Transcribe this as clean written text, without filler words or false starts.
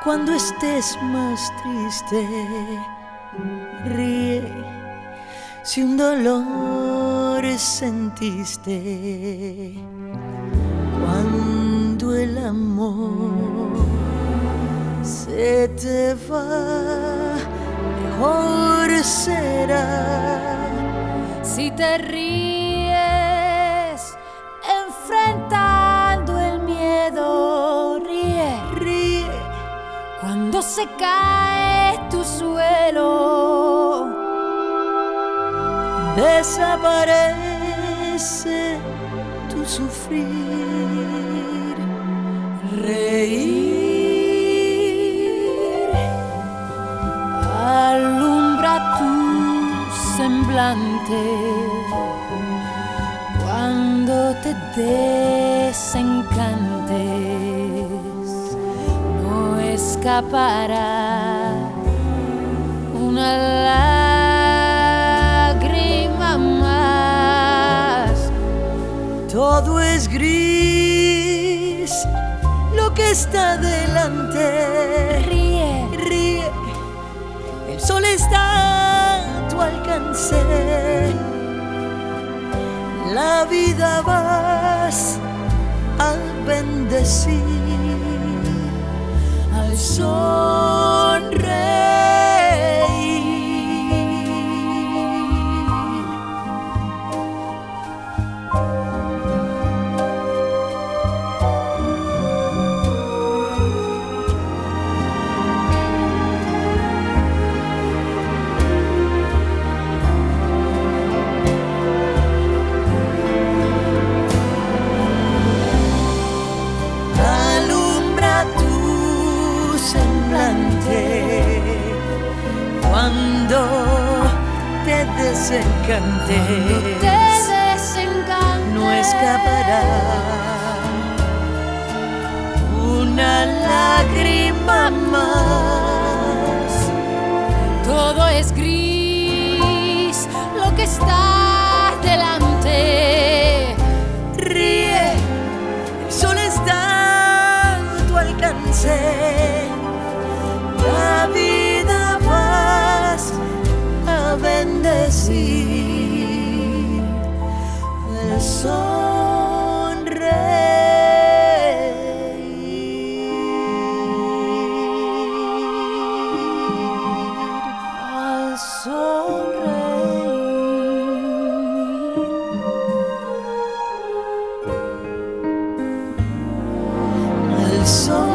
Cuando estés más triste, ríe. Si un dolor sentiste, cuando el amor se te va, mejor será si te ríes enfrentando el miedo. Ríe, ríe. Cuando se cae tu suelo, desaparece tu sufrir. Reír alumbra tu semblante. Cuando te desencantes, no escapará una lágrima más. Todo es gris, lo que está delante. Ríe, ríe. El sol está a tu alcance. La vida vas a bendecir al sonreír. Cuando te desencantes, no escapará una lágrima más. Todo es gris, lo que está delante. Ríe, el sol está a tu alcance. La vida vas a bendecir al sonreír. Al sonreír. Al sonreír.